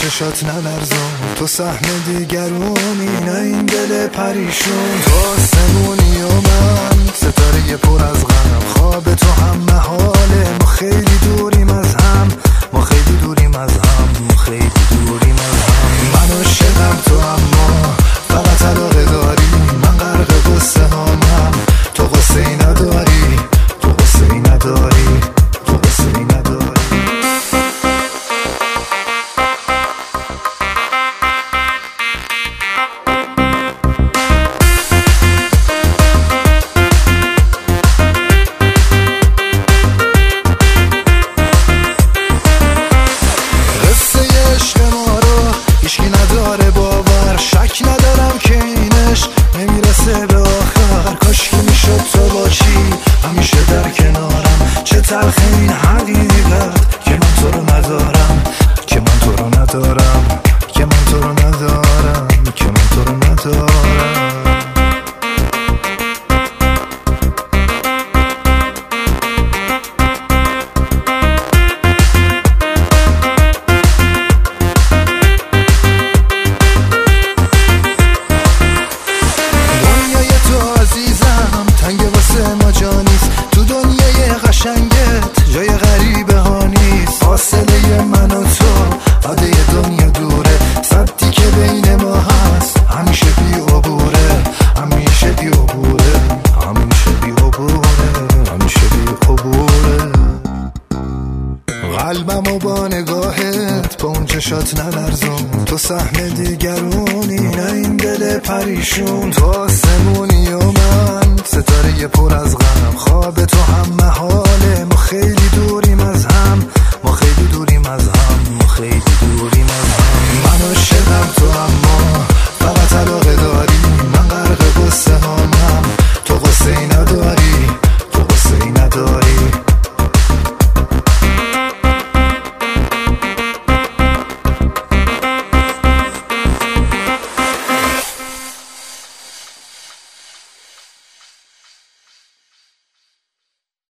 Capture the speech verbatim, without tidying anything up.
چشات نلرزون، تو سهم دیگرونی نه این دل پریشون. تو آسمونی و من ستاره پر از غم، خواب تو هم محاله، ما خیلی دوریم از هم، ما خیلی دوریم از هم، ما خیلی دوریم از هم. من عاشقم تو اما فقط علاقه داری، من غرق قصه هامم، تو قصه ای نداری، تو قصه ای نداری، تو قصه ای نداری. شک ندارم که اینش نمیرسه به آخر، کاش که میشد تو باشی همیشه در کنارم. چه تلخ این حقیقت که من تو رو ندارم، که من تو رو ندارم، که من تو رو ندارم، که من تو رو ندارم. تو دنیای قشنگت جای غریبه ها نیست، فاصله من و تو عاده دنیا دوره، صدی که بین ما هست همیشه بی عبوره، همیشه بی عبوره، همیشه بی عبوره، همیشه بی عبوره. قلبم و با نگاهت با اون چشات نلرزون، تو سهم دیگرونی نه این دل پریشون. تو آسمون